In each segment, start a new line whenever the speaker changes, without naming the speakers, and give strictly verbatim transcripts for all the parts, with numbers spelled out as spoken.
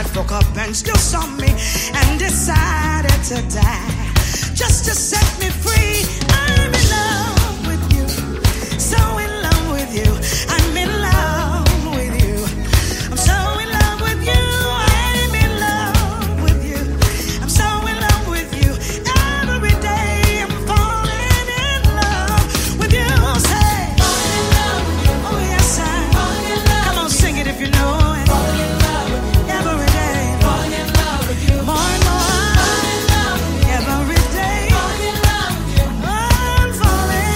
life woke up and still saw me and decided to die just to set me free. I'm in love with you, so in love with you. I'm in love with you. I'm so in love with you. I'm in love with you. I'm so in love with you. Every day I'm falling in love with you. Say, fall in love with you. Oh yes, I fall in love. Come on, sing it if you know it. Fall in love with you. Every day. Fall in love with you. More and more. Fall in love with you. Every day. Fall in love with you. I'm falling.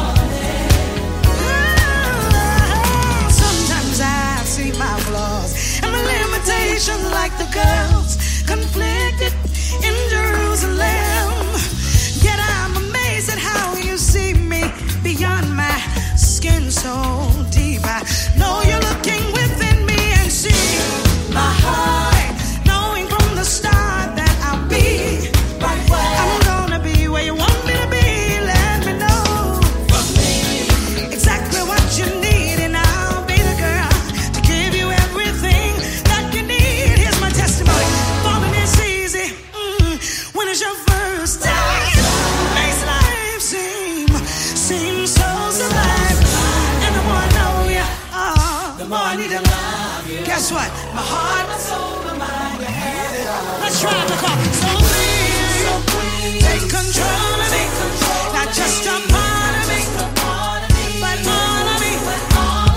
Falling. Sometimes I see my flaws and my limitations like the girls conflicted in Jerusalem. Yet I'm amazed at how you see me beyond my skin so deep. I know you're looking within me and see my heart, knowing from the start that I'll be right where I'm gonna be, where you want me to be. Let me know from me exactly what you need, and I'll be the girl to give you everything that you need. Here's my testimony. Falling is easy. Mm, when it's your first time, makes life seem seem so sublime. And the more I know you, oh, the more I need to love you. Guess what? My heart, my soul, my mind, you have it all. Let's try the call. So please, so please, take control of me. Not just a part of me, but all of me. All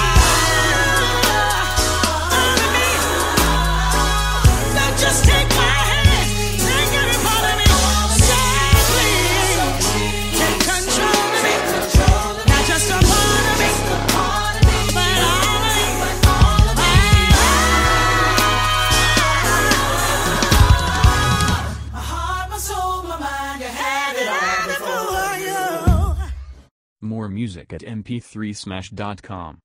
of me. Not just take my hand, take every part of me. So please, take control of me. Not just a part of me, but all of me. My heart, my soul, my mind, you have it all before you.
More music at m p three smash dot com.